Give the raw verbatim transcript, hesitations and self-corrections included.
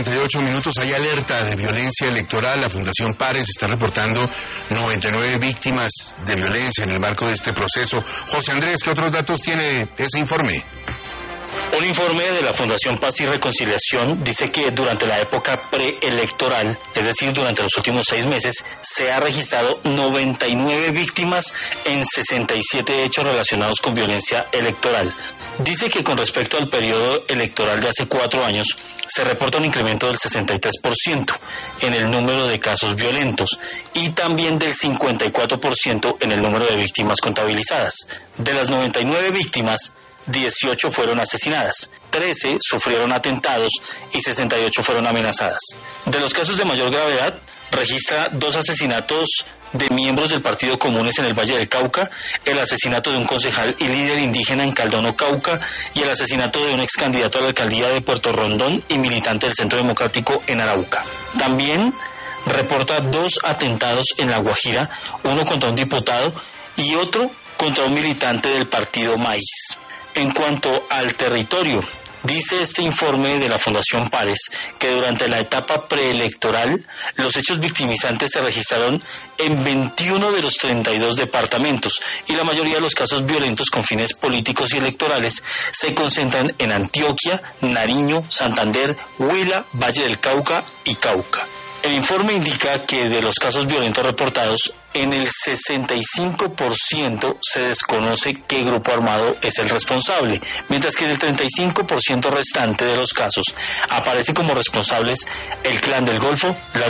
cuarenta y ocho minutos, hay alerta de violencia electoral. La Fundación Pares está reportando noventa y nueve víctimas de violencia en el marco de este proceso. José Andrés, ¿qué otros datos tiene ese informe? Un informe de la Fundación Paz y Reconciliación dice que durante la época preelectoral, es decir, durante los últimos seis meses, se ha registrado noventa y nueve víctimas en sesenta y siete hechos relacionados con violencia electoral. Dice que con respecto al periodo electoral de hace cuatro años, se reporta un incremento del sesenta y tres por ciento en el número de casos violentos y también del cincuenta y cuatro por ciento en el número de víctimas contabilizadas. De las noventa y nueve víctimas, dieciocho fueron asesinadas, trece sufrieron atentados y sesenta y ocho fueron amenazadas. De los casos de mayor gravedad, registra dos asesinatos de miembros del Partido Comunes en el Valle del Cauca, el asesinato de un concejal y líder indígena en Caldono, Cauca, y el asesinato de un ex candidato a la alcaldía de Puerto Rondón y militante del Centro Democrático en Arauca. También reporta dos atentados en La Guajira, uno contra un diputado y otro contra un militante del partido Maíz. En cuanto al territorio, dice este informe de la Fundación Pares que durante la etapa preelectoral los hechos victimizantes se registraron en veintiuno de los treinta y dos departamentos y la mayoría de los casos violentos con fines políticos y electorales se concentran en Antioquia, Nariño, Santander, Huila, Valle del Cauca y Cauca. El informe indica que de los casos violentos reportados, en el sesenta y cinco por ciento se desconoce qué grupo armado es el responsable, mientras que en el treinta y cinco por ciento restante de los casos aparece como responsables el Clan del Golfo, las